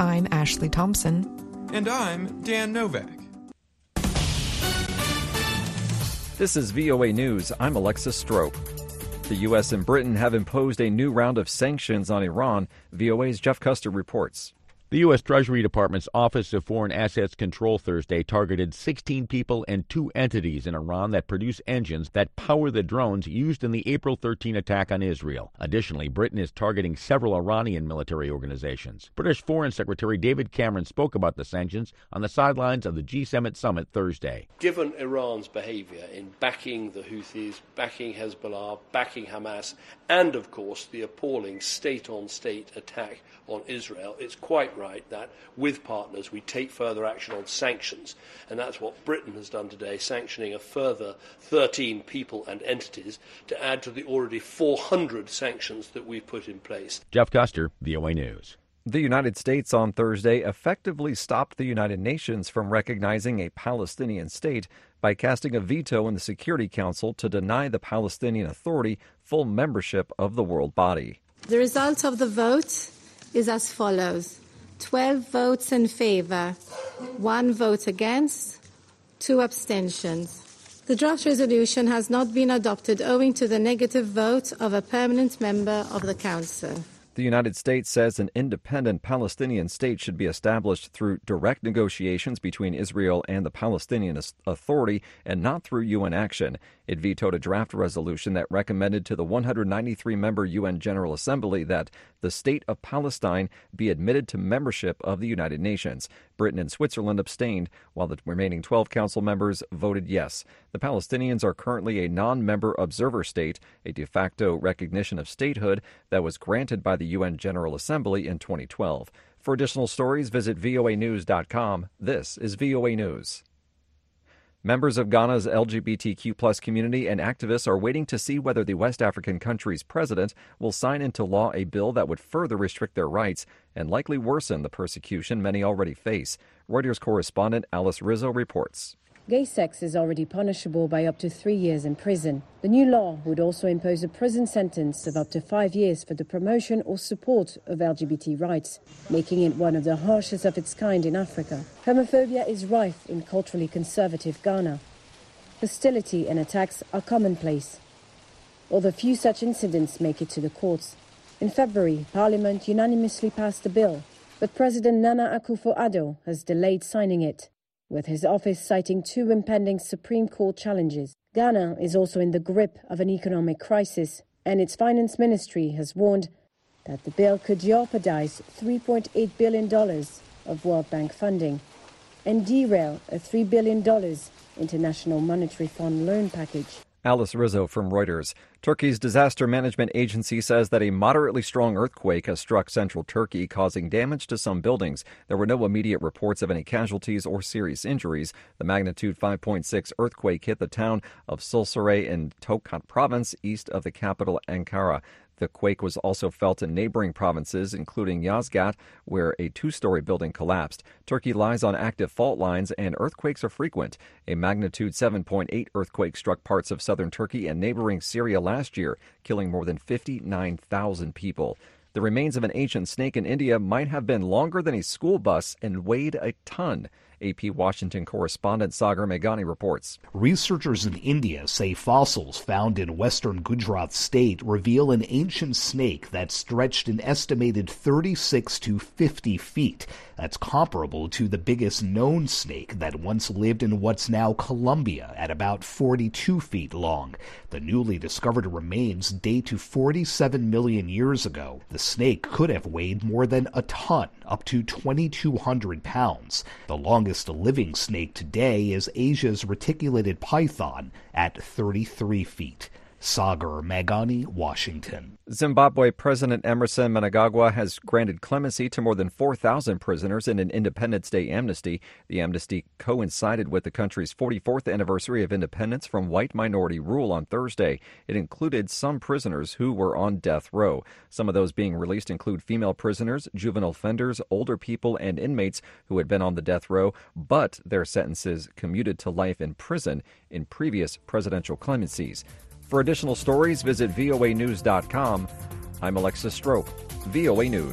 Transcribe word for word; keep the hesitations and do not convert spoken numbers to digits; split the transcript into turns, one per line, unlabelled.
I'm Ashley Thompson.
And I'm Dan Novak.
This is V O A News. I'm Alexis Strope. The U S and Britain have imposed a new round of sanctions on Iran. V O A's Jeff Custer reports.
The U S. Treasury Department's Office of Foreign Assets Control Thursday targeted sixteen people and two entities in Iran that produce engines that power the drones used in the April thirteenth attack on Israel. Additionally, Britain is targeting several Iranian military organizations. British Foreign Secretary David Cameron spoke about the sanctions on the sidelines of the G seven summit Thursday.
Given Iran's behavior in backing the Houthis, backing Hezbollah, backing Hamas, and of course the appalling state-on-state attack on Israel, it's quite right that with partners we take further action on sanctions, and that's what Britain has done today, sanctioning a further thirteen people and entities to add to the already four hundred sanctions that we've put in place.
Jeff Custer, V O A News.
The United States on Thursday effectively stopped the United Nations from recognizing a Palestinian state by casting a veto in the Security Council to deny the Palestinian Authority full membership of the world body.
The result of the vote is as follows: twelve votes in favor, one vote against, two abstentions. The draft resolution has not been adopted owing to the negative vote of a permanent member of the Council.
The United States says an independent Palestinian state should be established through direct negotiations between Israel and the Palestinian Authority and not through U N action. It vetoed a draft resolution that recommended to the one hundred ninety-three member U N General Assembly that the state of Palestine be admitted to membership of the United Nations. Britain and Switzerland abstained, while the remaining twelve council members voted yes. The Palestinians are currently a non-member observer state, a de facto recognition of statehood that was granted by the U N General Assembly in twenty twelve. For additional stories, visit V O A news dot com. This is V O A News. Members of Ghana's L G B T Q plus community and activists are waiting to see whether the West African country's president will sign into law a bill that would further restrict their rights and likely worsen the persecution many already face. Reuters correspondent Alice Rizzo reports.
Gay sex is already punishable by up to three years in prison. The new law would also impose a prison sentence of up to five years for the promotion or support of L G B T rights, making it one of the harshest of its kind in Africa. Homophobia is rife in culturally conservative Ghana. Hostility and attacks are commonplace, although few such incidents make it to the courts. In February, Parliament unanimously passed the bill, but President Nana Akufo-Addo has delayed signing it, with his office citing two impending Supreme Court challenges. Ghana is also in the grip of an economic crisis, and its finance ministry has warned that the bill could jeopardize three point eight billion dollars of World Bank funding and derail a three billion dollars International Monetary Fund loan package.
Alice Rizzo from Reuters. Turkey's disaster management agency says that a moderately strong earthquake has struck central Turkey, causing damage to some buildings. There were no immediate reports of any casualties or serious injuries. The magnitude five point six earthquake hit the town of Sulsure in Tokat province, east of the capital Ankara. The quake was also felt in neighboring provinces, including Yozgat, where a two-story building collapsed. Turkey lies on active fault lines, and earthquakes are frequent. A magnitude seven point eight earthquake struck parts of southern Turkey and neighboring Syria last year, killing more than fifty-nine thousand people. The remains of an ancient snake in India might have been longer than a school bus and weighed a ton. A P Washington correspondent Sagar Meghani reports.
Researchers in India say fossils found in western Gujarat state reveal an ancient snake that stretched an estimated thirty-six to fifty feet. That's comparable to the biggest known snake that once lived in what's now Colombia at about forty-two feet long. The newly discovered remains date to forty-seven million years ago. The snake could have weighed more than a ton, up to twenty-two hundred pounds. The longest living snake today is Asia's reticulated python at thirty-three feet. Sagar Meghani, Washington.
Zimbabwe President Emerson Mnangagwa has granted clemency to more than four thousand prisoners in an Independence Day amnesty. The amnesty coincided with the country's forty-fourth anniversary of independence from white minority rule on Thursday. It included some prisoners who were on death row. Some of those being released include female prisoners, juvenile offenders, older people, and inmates who had been on the death row, but their sentences commuted to life in prison in previous presidential clemencies. For additional stories, visit V O A news dot com. I'm Alexis Strope, V O A News.